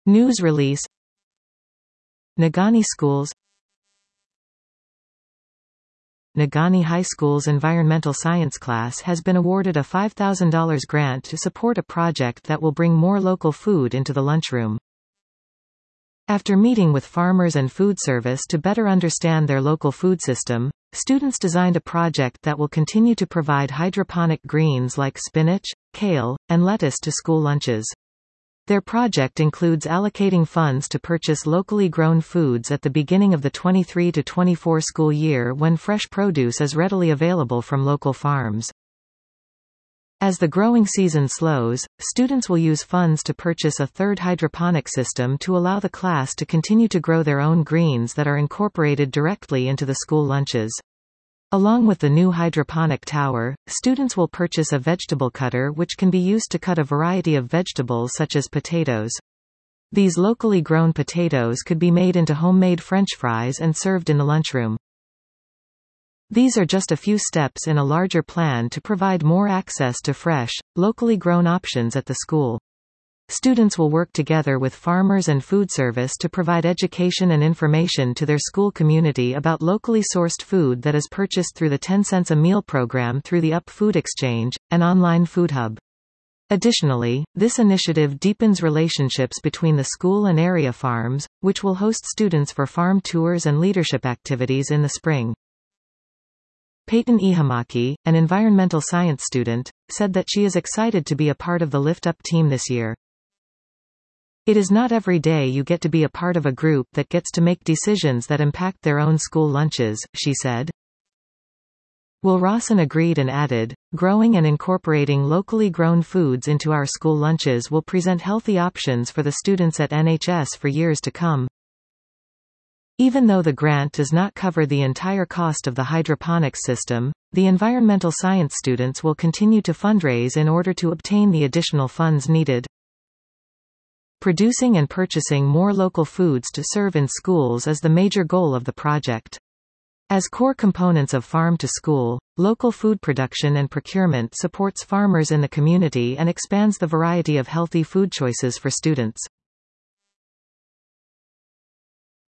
News release. Negaunee Schools. Negaunee High School's environmental science class has been awarded a $5,000 grant to support a project that will bring more local food into the lunchroom. After meeting with farmers and food service to better understand their local food system, students designed a project that will continue to provide hydroponic greens like spinach, kale, and lettuce to school lunches. Their project includes allocating funds to purchase locally grown foods at the beginning of the 23-24 school year when fresh produce is readily available from local farms. As the growing season slows, students will use funds to purchase a third hydroponic system to allow the class to continue to grow their own greens that are incorporated directly into the school lunches. Along with the new hydroponic tower, students will purchase a vegetable cutter which can be used to cut a variety of vegetables such as potatoes. These locally grown potatoes could be made into homemade French fries and served in the lunchroom. These are just a few steps in a larger plan to provide more access to fresh, locally grown options at the school. Students will work together with farmers and food service to provide education and information to their school community about locally sourced food that is purchased through the 10 cents a meal program through the UP Food Exchange, an online food hub. Additionally, this initiative deepens relationships between the school and area farms, which will host students for farm tours and leadership activities in the spring. Peyton Ihamaki, an environmental science student, said that she is excited to be a part of the Lift Up team this year. It is not every day you get to be a part of a group that gets to make decisions that impact their own school lunches, she said. Will Rawson agreed and added, growing and incorporating locally grown foods into our school lunches will present healthy options for the students at NHS for years to come. Even though the grant does not cover the entire cost of the hydroponics system, the environmental science students will continue to fundraise in order to obtain the additional funds needed. Producing and purchasing more local foods to serve in schools is the major goal of the project. As core components of Farm to School, local food production and procurement supports farmers in the community and expands the variety of healthy food choices for students.